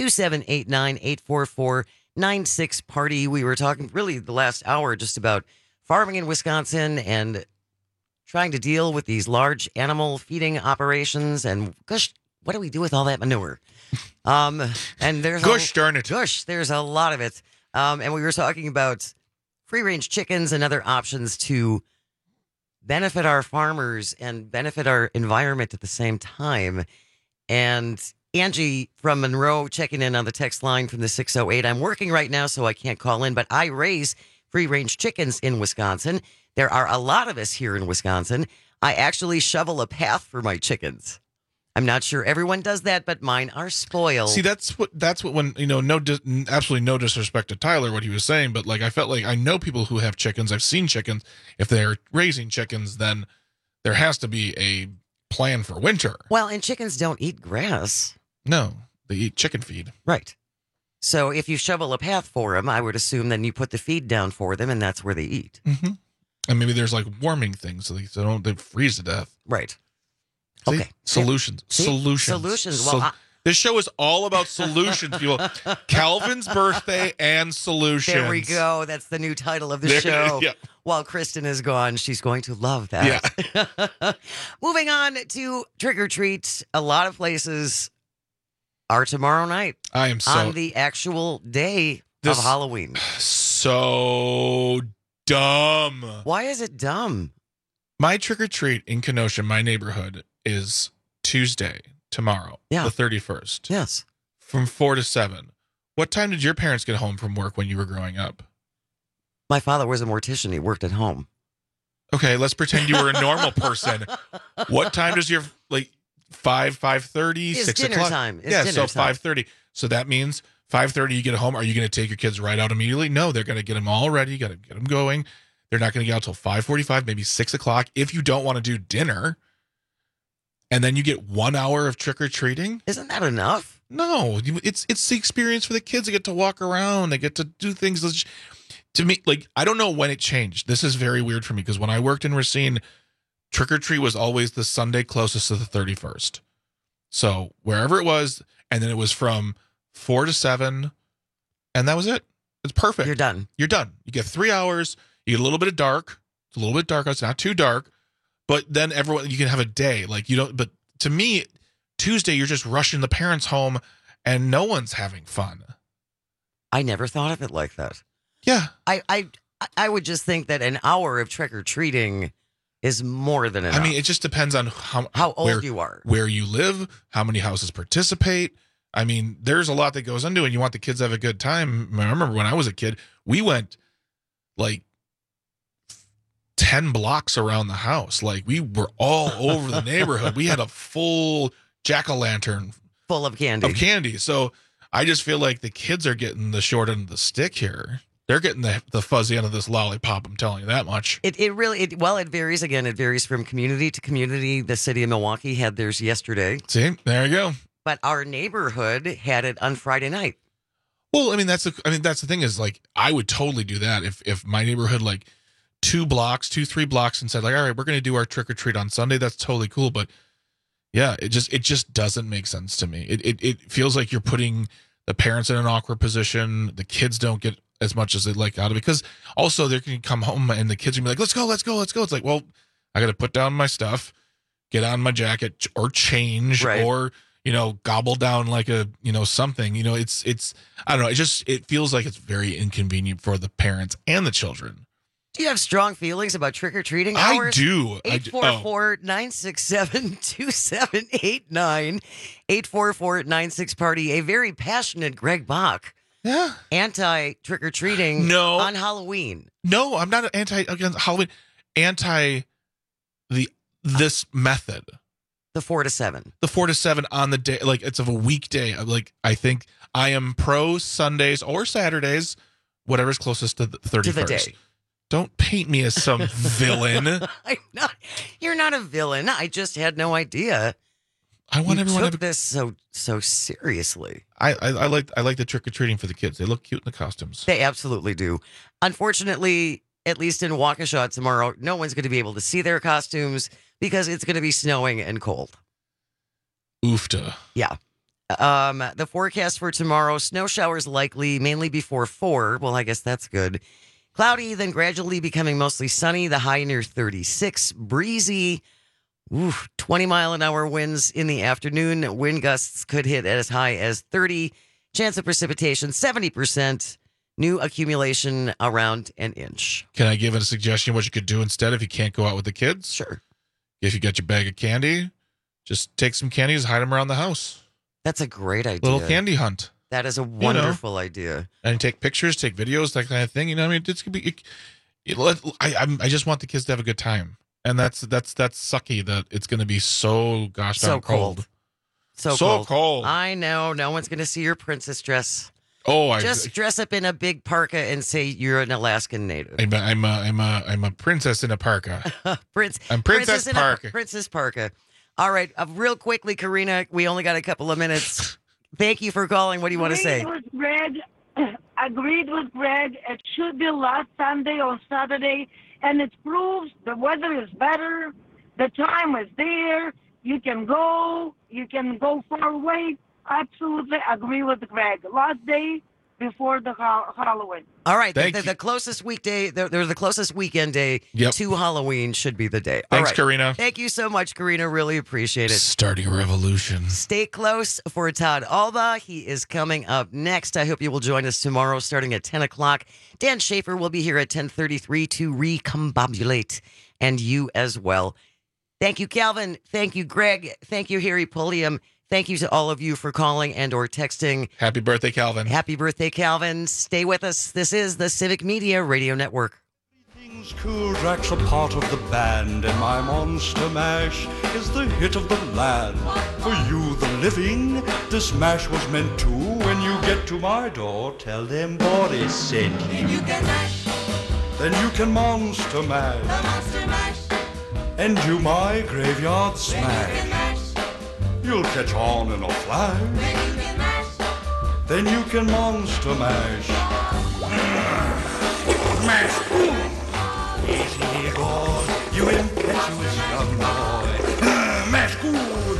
844-96-PARTY. We were talking really the last hour just about farming in Wisconsin and trying to deal with these large animal feeding operations. And gosh, what do we do with all that manure? And there's darn it. There's a lot of it. And we were talking about free-range chickens and other options to benefit our farmers and benefit our environment at the same time. And Angie from Monroe checking in on the text line from the 608. I'm working right now, so I can't call in, but I raise free-range chickens in Wisconsin. There are a lot of us here in Wisconsin. I actually shovel a path for my chickens. I'm not sure everyone does that, but mine are spoiled. See, that's what when, absolutely no disrespect to Tyler, what he was saying, but like I felt like I know people who have chickens. I've seen chickens. If they're raising chickens, then there has to be a plan for winter. Well, and chickens don't eat grass. No, they eat chicken feed. Right. So if you shovel a path for them, I would assume then you put the feed down for them, and that's where they eat. Mm-hmm. And maybe there's like warming things so they freeze to death. Right. See? Okay. Solutions. See? Solutions. Well, this show is all about solutions, people. Calvin's birthday and solutions. There we go. That's the new title of the show. Yeah. While Kristen is gone, she's going to love that. Yeah. Moving on to trick or treat. A lot of places are tomorrow night. I am so on the actual day of Halloween. So dumb. Why is it dumb? My trick or treat in Kenosha, my neighborhood, is Tuesday, tomorrow, the 31st. Yes. From 4 to 7. What time did your parents get home from work when you were growing up? My father was a mortician. He worked at home. Okay, let's pretend you were a normal person. What time does your 5:30, 6 dinner o'clock? Time. Yeah, so 5:30. So that means 5:30 you get home. Are you going to take your kids right out immediately? No, they're going to get them all ready. You got to get them going. They're not going to get out till 5:45, maybe 6 o'clock. If you don't want to do dinner, and then you get 1 hour of trick or treating. Isn't that enough? No, it's the experience for the kids. They get to walk around. They get to do things. To me, I don't know when it changed. This is very weird for me because when I worked in Racine, trick or treat was always the Sunday closest to the 31st. So wherever it was, and then it was from 4 to 7, and that was it. It's perfect. You're done. You get 3 hours. You get a little bit of dark. It's a little bit dark. It's not too dark. But then you can have a day. But to me, Tuesday, you're just rushing the parents home and no one's having fun. I never thought of it like that. Yeah. I would just think that an hour of trick-or-treating is more than enough. I mean, it just depends on how old you are, where you live, how many houses participate. I mean, there's a lot that goes into it. You want the kids to have a good time. I remember when I was a kid, we went 10 10 blocks around the house. Like, we were all over the neighborhood. We had a full jack-o'-lantern full of candy. So I just feel like the kids are getting the short end of the stick here. They're getting the fuzzy end of this lollipop, I'm telling you that much. It varies. Again, it varies from community to community. The city of Milwaukee had theirs yesterday. See, there you go. But our neighborhood had it on Friday night. Well, I mean, that's the thing is, like, I would totally do that if my neighborhood, like, 3 blocks and said, like, all right, we're going to do our trick or treat on Sunday. That's totally cool. But yeah, it just doesn't make sense to me. It feels like you're putting the parents in an awkward position. The kids don't get as much as they'd like out of it, because also they're going to come home and the kids are going to be like, let's go. It's like, well, I got to put down my stuff, get on my jacket or change, right, or, gobble down like a, something, it's, I don't know. It feels like it's very inconvenient for the parents and the children. Do you have strong feelings about trick-or-treating I hours? do. 844-967-2789. 844-96-PARTY. A very passionate Greg Bach. Yeah. Anti-trick-or-treating on Halloween. No, I'm not against Halloween. This method. The 4 to 7. The 4 to 7 on the day. Like, it's of a weekday. Like, I think I am pro Sundays or Saturdays, whatever's closest to the 31st. To the day. Don't paint me as some villain. You're not a villain. I just had no idea. I want everyone took this so seriously. I like the trick or treating for the kids. They look cute in the costumes. They absolutely do. Unfortunately, at least in Waukesha tomorrow, no one's going to be able to see their costumes because it's going to be snowing and cold. Oofta. Yeah. The forecast for tomorrow: snow showers likely, mainly before 4. Well, I guess that's good. Cloudy, then gradually becoming mostly sunny. The high near 36. Breezy. 20-mile-an-hour winds in the afternoon. Wind gusts could hit as high as 30. Chance of precipitation, 70%. New accumulation around an inch. Can I give a suggestion what you could do instead if you can't go out with the kids? Sure. If you got your bag of candy, just take some candies, hide them around the house. That's a great idea. Little candy hunt. That is a wonderful idea. And take pictures, take videos, that kind of thing. I mean, it's gonna be. I just want the kids to have a good time, and that's sucky that it's going to be so gosh darn cold. So cold. I know. No one's going to see your princess dress. Just dress up in a big parka and say you're an Alaskan native. I'm a princess in a parka. I'm Princess Parka. Princess Parka. All right, real quickly, Karina. We only got a couple of minutes. Thank you for calling. What do you want to say? Agreed with Greg. It should be last Sunday or Saturday, and it proves the weather is better. The time is there. You can go far away. Absolutely agree with Greg. Last day before the Halloween. All right. The closest weekday, the closest weekend day to Halloween should be the day. Thanks, all right. Karina. Thank you so much, Karina. Really appreciate it. Starting a revolution. Stay close for Todd Alba. He is coming up next. I hope you will join us tomorrow starting at 10 o'clock. Dan Schaefer will be here at 10:33 to recombobulate, and you as well. Thank you, Calvin. Thank you, Greg. Thank you, Harry Pulliam. Thank you to all of you for calling and or texting. Happy birthday, Calvin. Happy birthday, Calvin. Stay with us. This is the Civic Media Radio Network. Cool Drax a part of the band, and my Monster Mash is the hit of the land. For you, the living, this mash was meant to. When you get to my door, tell them Boris sent you. You can mash. Then you can Monster Mash. The Monster Mash. And do my graveyard smash. You'll catch on in a flash. Then you can mash. Then you can Monster Mash. Mash. Easy, God, you impetuous young boy. Mash good.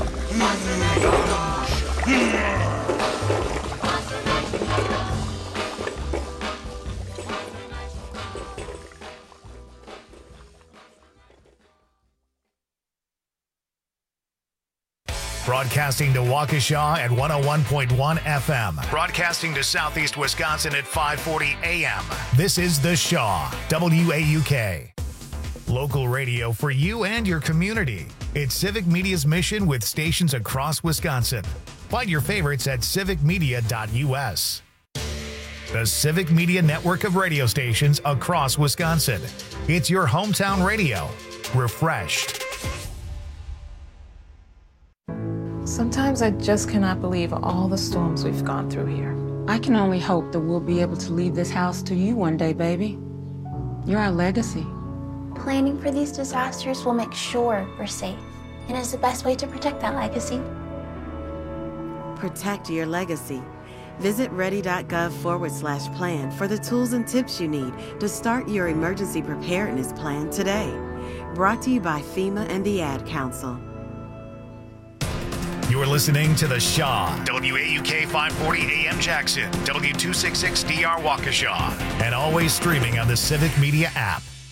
Broadcasting to Waukesha at 101.1 FM. Broadcasting to Southeast Wisconsin at 540 AM. This is The Shaw, WAUK. Local radio for you and your community. It's Civic Media's mission with stations across Wisconsin. Find your favorites at civicmedia.us. the Civic Media network of radio stations across Wisconsin. It's your hometown radio. Refreshed. Sometimes I just cannot believe all the storms we've gone through here. I can only hope that we'll be able to leave this house to you one day, baby. You're our legacy. Planning for these disasters will make sure we're safe, and is the best way to protect that legacy. Protect your legacy. Visit ready.gov/plan for the tools and tips you need to start your emergency preparedness plan today. Brought to you by FEMA and the Ad Council. You're listening to The Shaw, WAUK 540 AM Jackson, W266DR Waukesha, and always streaming on the Civic Media app.